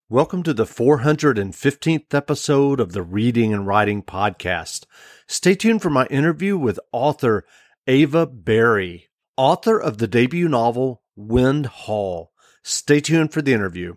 Welcome to the 415th episode of the Reading and Writing Podcast. Stay tuned for my interview with author Ava Berry, author of the debut novel Wind Hall. Stay tuned for the interview.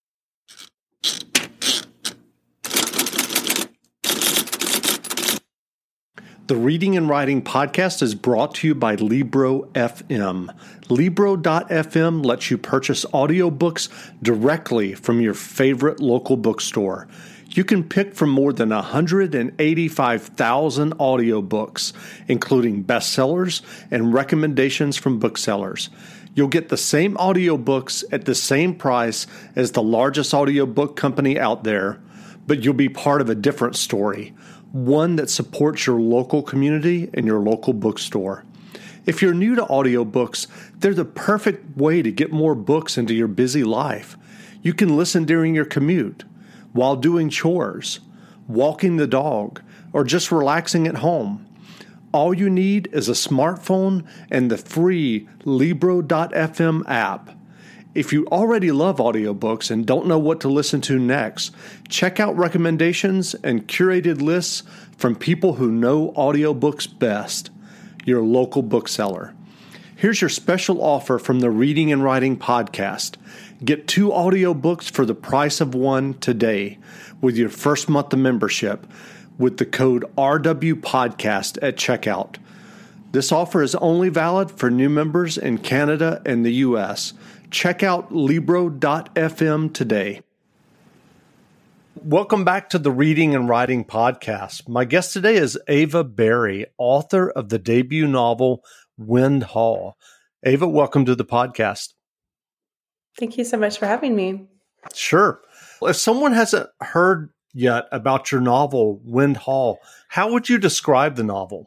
The Reading and Writing Podcast is brought to you by Libro FM. Libro.fm lets you purchase audiobooks directly from your favorite local bookstore. You can pick from more than 185,000 audiobooks, including bestsellers and recommendations from booksellers. You'll get the same audiobooks at the same price as the largest audiobook company out there, but you'll be part of a different story. One that supports your local community and your local bookstore. If you're new to audiobooks, they're the perfect way to get more books into your busy life. You can listen during your commute, while doing chores, walking the dog, or just relaxing at home. All you need is a smartphone and the free Libro.fm app. If you already love audiobooks and don't know what to listen to next, check out recommendations and curated lists from people who know audiobooks best, your local bookseller. Here's your special offer from the Reading and Writing Podcast. Get 2 audiobooks for the price of one today with your first month of membership with the code RWPodcast at checkout. This offer is only valid for new members in Canada and the U.S. Check out Libro.fm today. Welcome back to the Reading and Writing Podcast. My guest today is Ava Berry, author of the debut novel Wind Hall. Ava, welcome to the podcast. Thank you so much for having me. Sure. If someone hasn't heard yet about your novel Wind Hall, how would you describe the novel?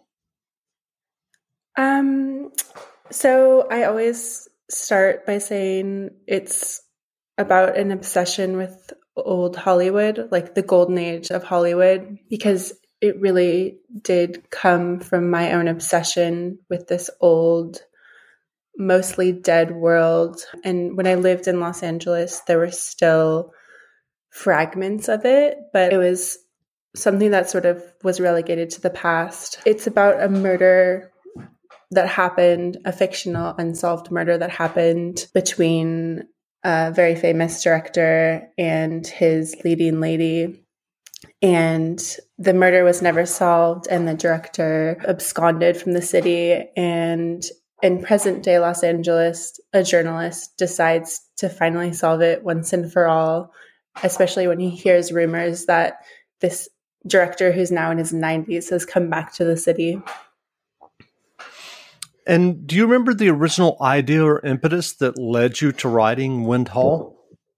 So I always start by saying it's about an obsession with old Hollywood, like the golden age of Hollywood, because it really did come from my own obsession with this old, mostly dead world. And when I lived in Los Angeles, there were still fragments of it, but it was something that sort of was relegated to the past. It's about a murder that happened, a fictional unsolved murder that happened between a very famous director and his leading lady. And the murder was never solved, and the director absconded from the city. And in present day Los Angeles, a journalist decides to finally solve it once and for all, especially when he hears rumors that this director, who's now in his 90s, has come back to the city. And do you remember the original idea or impetus that led you to writing Wind Hall?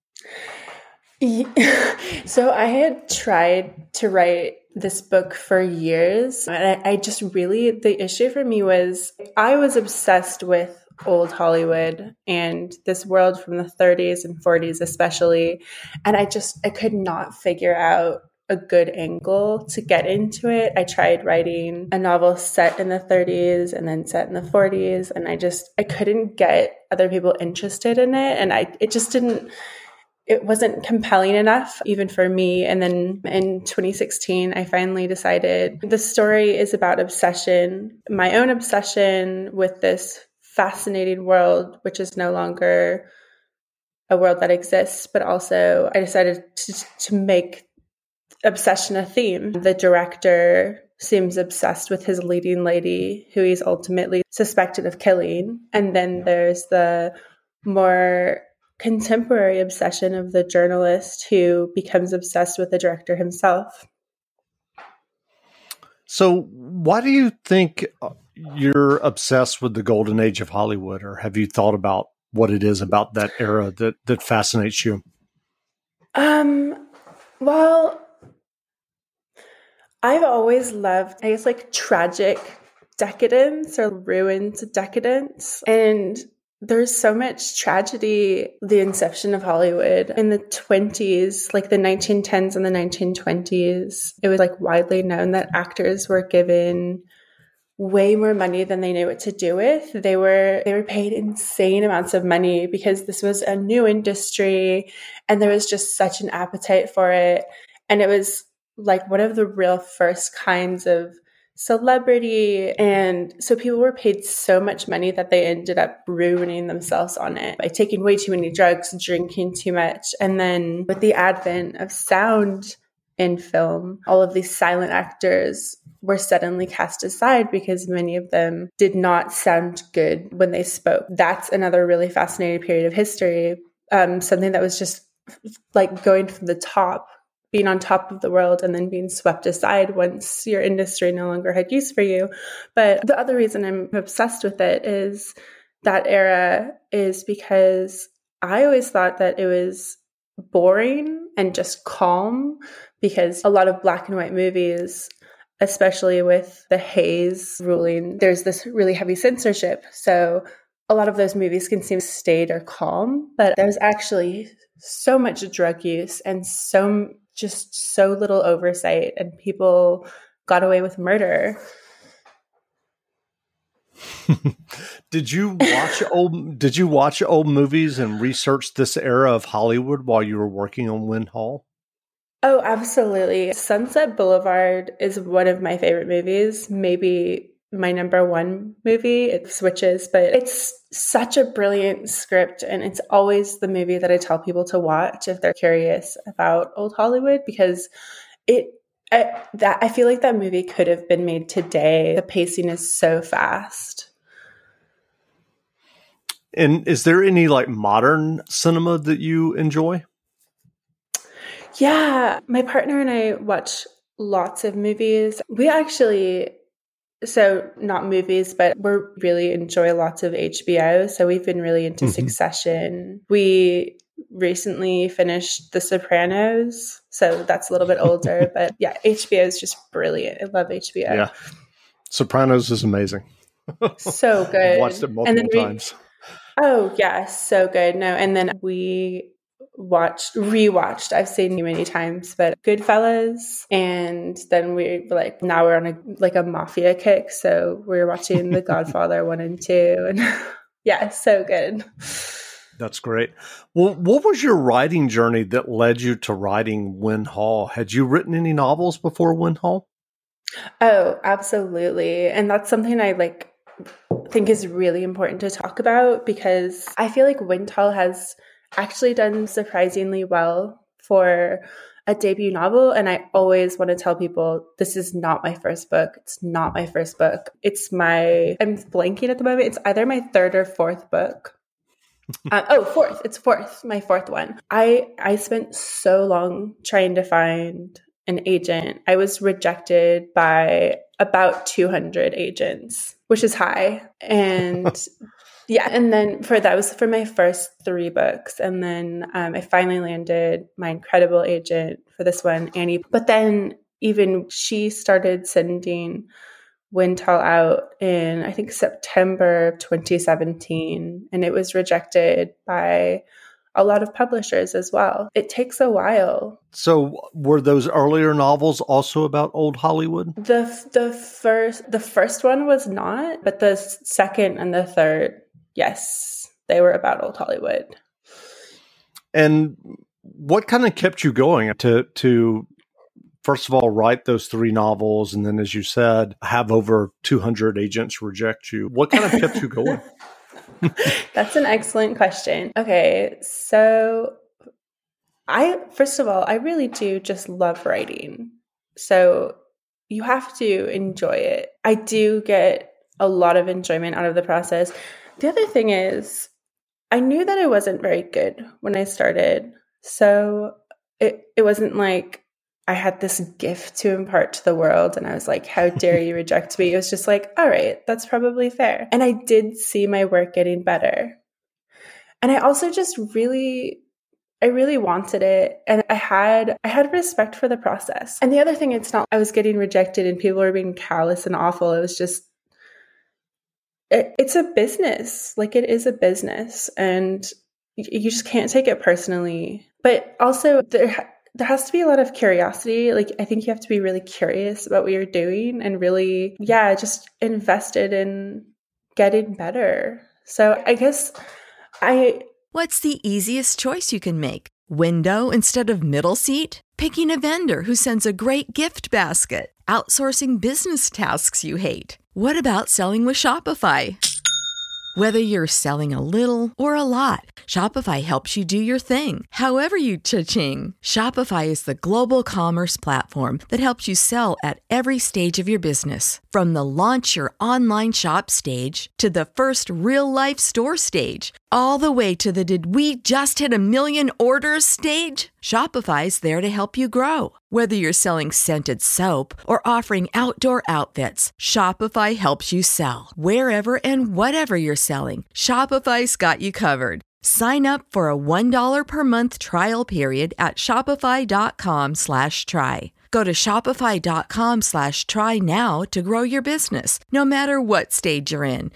So I had tried to write this book for years. And I just really, the issue for me was I was obsessed with old Hollywood and this world from the 30s and 40s especially. And I could not figure out a good angle to get into it. I tried writing a novel set in the 30s and then set in the 40s, and I couldn't get other people interested in it, and it wasn't compelling enough even for me. And then in 2016, I finally decided the story is about obsession, my own obsession with this fascinating world, which is no longer a world that exists, but also I decided to make obsession a theme. The director seems obsessed with his leading lady, who he's ultimately suspected of killing. And then there's the more contemporary obsession of the journalist who becomes obsessed with the director himself. So why do you think you're obsessed with the golden age of Hollywood, or have you thought about what it is about that era that fascinates you? Well, I've always loved, I guess, like tragic decadence or ruined decadence. And there's so much tragedy, the inception of Hollywood in the 20s, like the 1910s and the 1920s. It was like widely known that actors were given way more money than they knew what to do with. They were paid insane amounts of money because this was a new industry and there was just such an appetite for it. And it was like one of the real first kinds of celebrity. And so people were paid so much money that they ended up ruining themselves on it by taking way too many drugs, drinking too much. And then with the advent of sound in film, all of these silent actors were suddenly cast aside because many of them did not sound good when they spoke. That's another really fascinating period of history. Something that was just like going from the top, being on top of the world, and then being swept aside once your industry no longer had use for you. But the other reason I'm obsessed with it is that era is because I always thought that it was boring and just calm, because a lot of black and white movies, especially with the Hays ruling, there's this really heavy censorship. So a lot of those movies can seem staid or calm, but there's actually so much drug use and so little oversight, and people got away with murder. Did you watch old movies and research this era of Hollywood while you were working on Wynne Hall? Oh, absolutely. Sunset Boulevard is one of my favorite movies, maybe my number one movie. It switches, but it's such a brilliant script, and it's always the movie that I tell people to watch if they're curious about old Hollywood, because I feel like that movie could have been made today. The pacing is so fast. And is there any like modern cinema that you enjoy? Yeah, my partner and I watch lots of movies. We actually, so not movies, but we really enjoy lots of HBO. So we've been really into Succession. We recently finished The Sopranos. So that's a little bit older, but yeah, HBO is just brilliant. I love HBO. Yeah. Sopranos is amazing. So good. I've watched it multiple times. Oh, yeah, so good. No, and then we rewatched, I've seen it many times, but Goodfellas, and then now we're on a mafia kick, so we're watching The Godfather 1 and 2, and yeah, so good. That's great. Well, what was your writing journey that led you to writing Wynne Hall? Had you written any novels before Wynne Hall? Oh, absolutely. And that's something I think is really important to talk about, because I feel like Wynne Hall has actually done surprisingly well for a debut novel. And I always want to tell people, this is not my first book. It's not my first book. I'm blanking at the moment. It's either my third or fourth book. Fourth. It's fourth. My fourth one. I spent so long trying to find an agent. I was rejected by about 200 agents, which is high. And yeah. And then that was for my first 3 books. And then I finally landed my incredible agent for this one, Annie. But then even she started sending Wynne Hall out in, I think, September of 2017. And it was rejected by a lot of publishers as well. It takes a while. So were those earlier novels also about old Hollywood? The first one was not, but the second and the third, yes, they were about old Hollywood. And what kind of kept you going to first of all write those 3 novels, and then, as you said, have over 200 agents reject you? What kind of kept you going? That's an excellent question. Okay, so first of all, I really do just love writing. So you have to enjoy it. I do get a lot of enjoyment out of the process. The other thing is, I knew that I wasn't very good when I started. So it wasn't like I had this gift to impart to the world and I was like, how dare you reject me? It was just like, all right, that's probably fair. And I did see my work getting better. And I also just really wanted it. And I had respect for the process. And the other thing, it's not I was getting rejected and people were being callous and awful. It was just, it's a business. Like, it is a business, and you just can't take it personally. But also there has to be a lot of curiosity. Like, I think you have to be really curious about what you're doing and really, just invested in getting better. So I guess What's the easiest choice you can make? Window instead of middle seat? Picking a vendor who sends a great gift basket? Outsourcing business tasks you hate? What about selling with Shopify? Whether you're selling a little or a lot, Shopify helps you do your thing, however you cha-ching. Shopify is the global commerce platform that helps you sell at every stage of your business. From the launch your online shop stage to the first real-life store stage, all the way to the did we just hit a million orders stage? Shopify's there to help you grow. Whether you're selling scented soap or offering outdoor outfits, Shopify helps you sell. Wherever and whatever you're selling, Shopify's got you covered. Sign up for a $1 per month trial period at shopify.com/try. Go to shopify.com/try now to grow your business, no matter what stage you're in.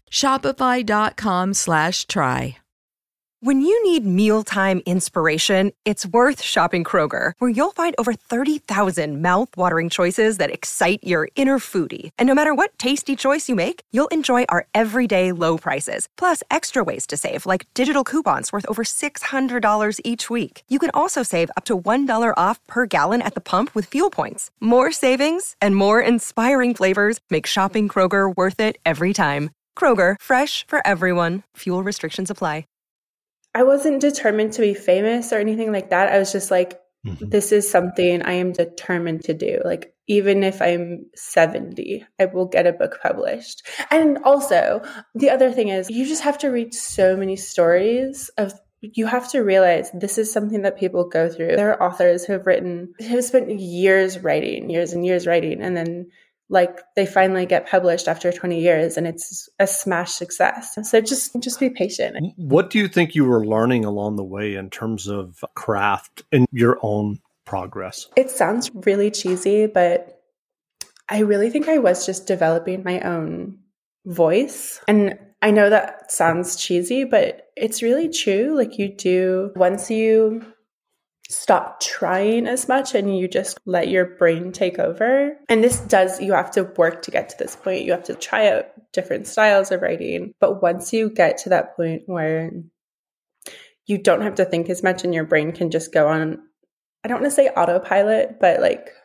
Shopify.com/try. When you need mealtime inspiration, it's worth shopping Kroger, where you'll find over 30,000 mouth-watering choices that excite your inner foodie. And no matter what tasty choice you make, you'll enjoy our everyday low prices, plus extra ways to save, like digital coupons worth over $600 each week. You can also save up to $1 off per gallon at the pump with fuel points. More savings and more inspiring flavors make shopping Kroger worth it every time. Kroger, fresh for everyone. Fuel restrictions apply. I wasn't determined to be famous or anything like that. I was just like, this is something I am determined to do. Like, even if I'm 70, I will get a book published. And also, the other thing is, you just have to read so many stories you have to realize this is something that people go through. There are authors who have spent years and years writing, and then they finally get published after 20 years and it's a smash success. So just be patient. What do you think you were learning along the way in terms of craft and your own progress? It sounds really cheesy, but I really think I was just developing my own voice. And I know that sounds cheesy, but it's really true. Once you stop trying as much and you just let your brain take over. And you have to work to get to this point. You have to try out different styles of writing. But once you get to that point where you don't have to think as much and your brain can just go on, I don't want to say autopilot, but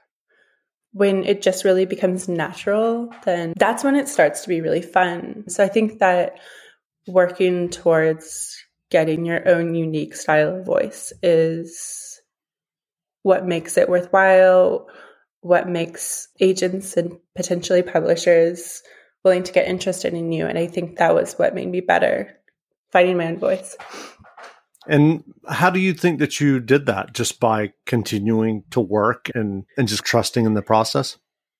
when it just really becomes natural, then that's when it starts to be really fun. So I think that working towards getting your own unique style of voice is what makes it worthwhile, what makes agents and potentially publishers willing to get interested in you. And I think that was what made me better, finding my own voice. And how do you think that you did that? Just by continuing to work and just trusting in the process?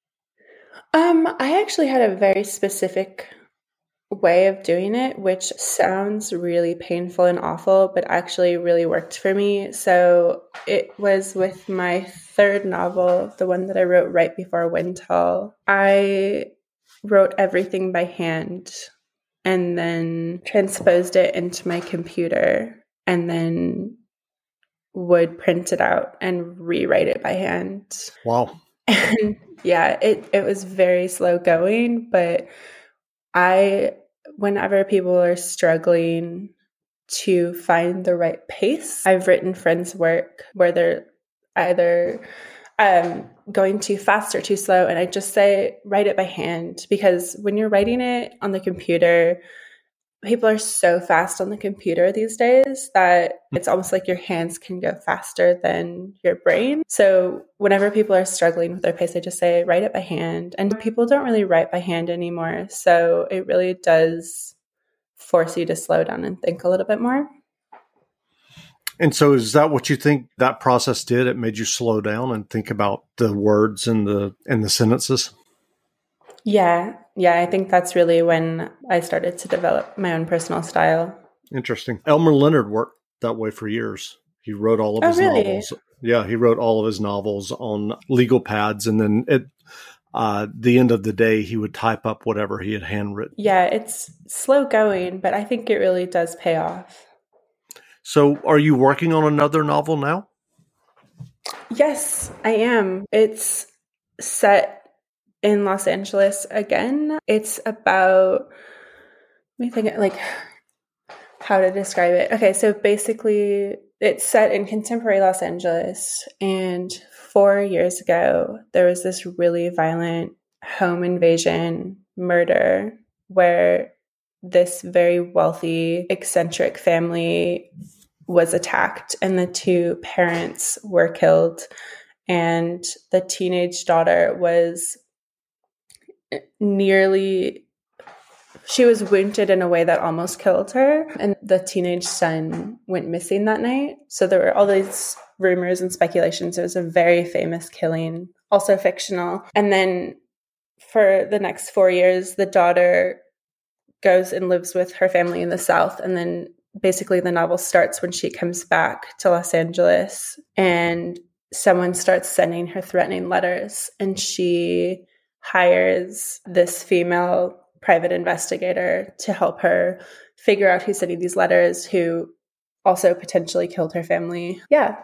I actually had a very specific way of doing it, which sounds really painful and awful, but actually really worked for me. So it was with my third novel, the one that I wrote right before Windhall. I wrote everything by hand and then transposed it into my computer and then would print it out and rewrite it by hand. Wow. And yeah, it was very slow going, but whenever people are struggling to find the right pace, I've written friends' work where they're either going too fast or too slow, and I just say, write it by hand, because when you're writing it on the computer, people are so fast on the computer these days that it's almost like your hands can go faster than your brain. So whenever people are struggling with their pace, I just say, write it by hand. And people don't really write by hand anymore. So it really does force you to slow down and think a little bit more. And so is that what you think that process did? It made you slow down and think about the words and the sentences? Yeah, I think that's really when I started to develop my own personal style. Interesting. Elmer Leonard worked that way for years. He wrote all of his novels. Yeah, he wrote all of his novels on legal pads, and then at the end of the day, he would type up whatever he had handwritten. Yeah, it's slow going, but I think it really does pay off. So are you working on another novel now? Yes, I am. It's set in Los Angeles again. It's about, let me think, like, how to describe it. Okay, so basically it's set in contemporary Los Angeles, and 4 years ago there was this really violent home invasion murder where this very wealthy, eccentric family was attacked and the two parents were killed, and the teenage daughter was she was wounded in a way that almost killed her, and the teenage son went missing that night. So there were all these rumors and speculations. It was a very famous killing, also fictional. And then for the next 4 years, the daughter goes and lives with her family in the South. And then basically the novel starts when she comes back to Los Angeles and someone starts sending her threatening letters, and she hires this female private investigator to help her figure out who's sending these letters, who also potentially killed her family. Yeah.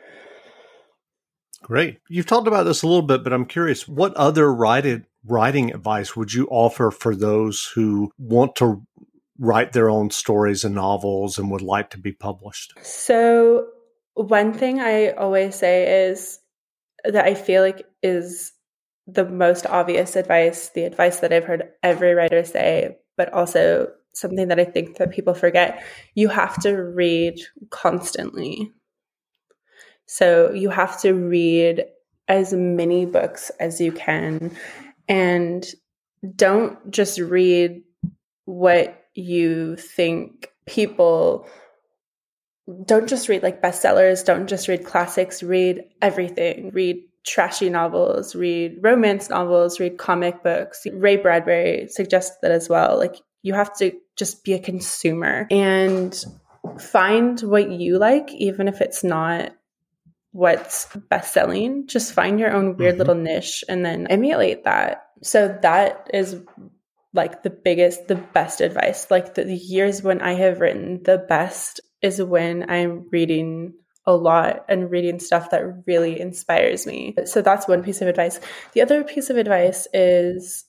Great. You've talked about this a little bit, but I'm curious, what other writing advice would you offer for those who want to write their own stories and novels and would like to be published? So one thing I always say is that I feel like is the most obvious advice, the advice that I've heard every writer say, but also something that I think that people forget. You have to read constantly. So you have to read as many books as you can, and don't just read what you think don't just read like bestsellers, don't just read classics, read everything. Read trashy novels, read romance novels, read comic books. Ray Bradbury suggests that as well. Like, you have to just be a consumer and find what you like, even if it's not what's best-selling. Just find your own weird little niche and then emulate that. So that is like the best advice. Like the years when I have written the best is when I'm reading a lot and reading stuff that really inspires me. So that's one piece of advice. The other piece of advice is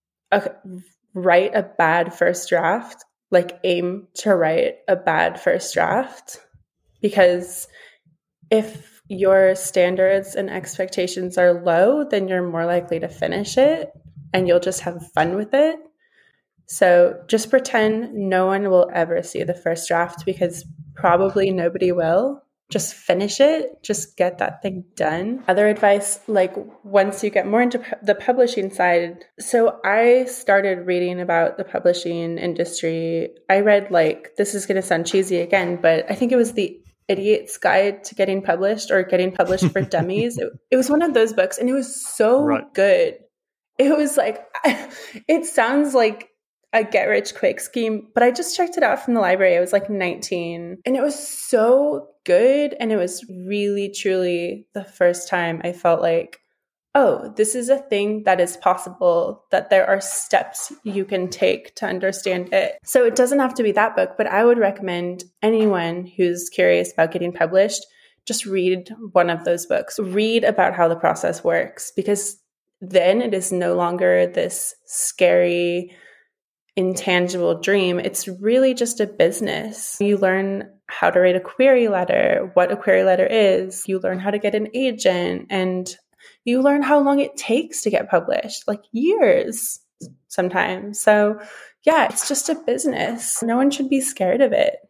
write a bad first draft. Like, aim to write a bad first draft, because if your standards and expectations are low, then you're more likely to finish it and you'll just have fun with it. So just pretend no one will ever see the first draft, because probably nobody will. Just finish it. Just get that thing done. Other advice, like once you get more into the publishing side. So I started reading about the publishing industry. I read, like, this is going to sound cheesy again, but I think it was The Idiot's Guide to Getting Published, or Getting Published for Dummies. It was one of those books, and it was so good. It was like, it sounds like a get-rich-quick scheme, but I just checked it out from the library. I was like 19, and it was so good, and it was really, truly the first time I felt like, oh, this is a thing that is possible, that there are steps you can take to understand it. So it doesn't have to be that book, but I would recommend anyone who's curious about getting published, just read one of those books. Read about how the process works, because then it is no longer this scary, intangible dream. It's really just a business. You learn how to write a query letter, what a query letter is. You learn how to get an agent, and you learn how long it takes to get published, like years sometimes. So yeah, it's just a business. No one should be scared of it.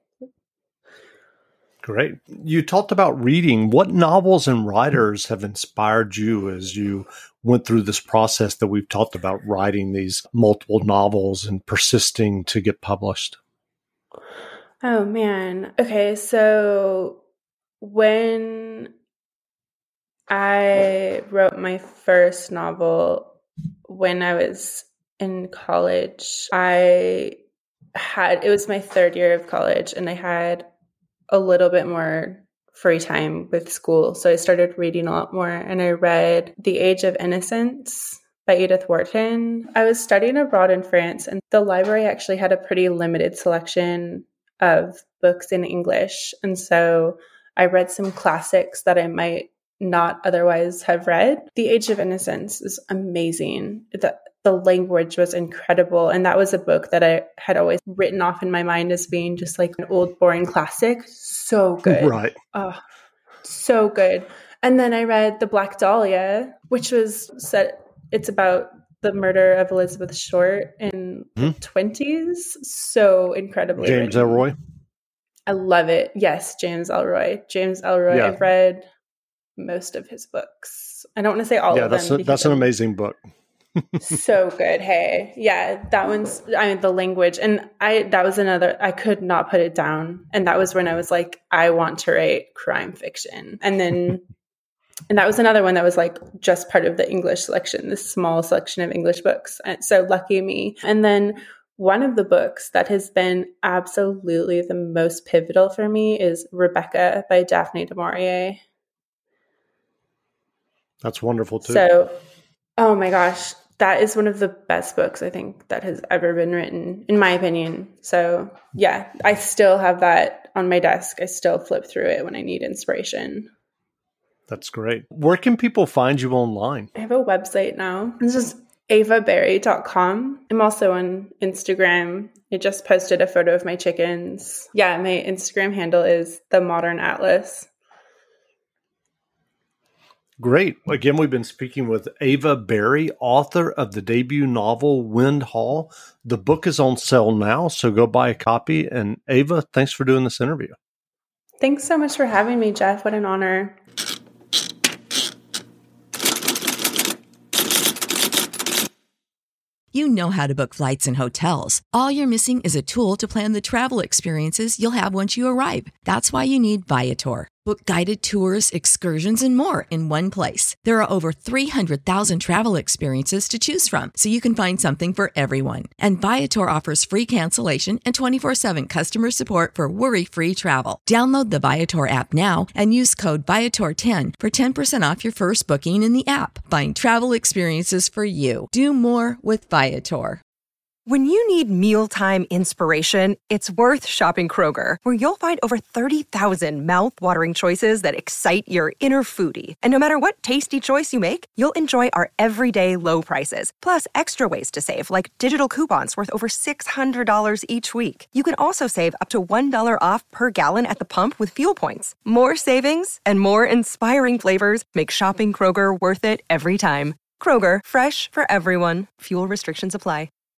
Great. You talked about reading. What novels and writers have inspired you as you went through this process that we've talked about, writing these multiple novels and persisting to get published? Oh, man. Okay, so when I wrote my first novel when I was in college, it was my third year of college, and I had a little bit more free time with school. So I started reading a lot more, and I read The Age of Innocence by Edith Wharton. I was studying abroad in France, and the library actually had a pretty limited selection of books in English. And so I read some classics that I might not otherwise have read. The Age of Innocence is amazing. The language was incredible. And that was a book that I had always written off in my mind as being just like an old, boring classic. So good. Right. Oh, so good. And then I read The Black Dahlia, which was set, it's about the murder of Elizabeth Short in the 20s. So incredibly James written. Ellroy. I love it. Yes, James Ellroy. Yeah. I've read most of his books. I don't want to say all of them. That's an amazing book. So good. Hey, yeah, that one's, the language. And that was another, I could not put it down. And that was when I was like, I want to write crime fiction. And then, and that was another one that was like just part of the English selection, this small selection of English books. And so lucky me. And then one of the books that has been absolutely the most pivotal for me is Rebecca by Daphne du Maurier. That's wonderful too. So, oh my gosh, that is one of the best books I think that has ever been written, in my opinion. So yeah, I still have that on my desk. I still flip through it when I need inspiration. That's great. Where can people find you online? I have a website now. It's just avaberry.com. I'm also on Instagram. I just posted a photo of my chickens. Yeah, my Instagram handle is The Modern Atlas. Great. Again, we've been speaking with Ava Berry, author of the debut novel Wind Hall. The book is on sale now, so go buy a copy. And Ava, thanks for doing this interview. Thanks so much for having me, Jeff. What an honor. You know how to book flights and hotels. All you're missing is a tool to plan the travel experiences you'll have once you arrive. That's why you need Viator. Book guided tours, excursions, and more in one place. There are over 300,000 travel experiences to choose from, so you can find something for everyone. And Viator offers free cancellation and 24/7 customer support for worry-free travel. Download the Viator app now and use code Viator10 for 10% off your first booking in the app. Find travel experiences for you. Do more with Viator. When you need mealtime inspiration, it's worth shopping Kroger, where you'll find over 30,000 mouth-watering choices that excite your inner foodie. And no matter what tasty choice you make, you'll enjoy our everyday low prices, plus extra ways to save, like digital coupons worth over $600 each week. You can also save up to $1 off per gallon at the pump with fuel points. More savings and more inspiring flavors make shopping Kroger worth it every time. Kroger, fresh for everyone. Fuel restrictions apply.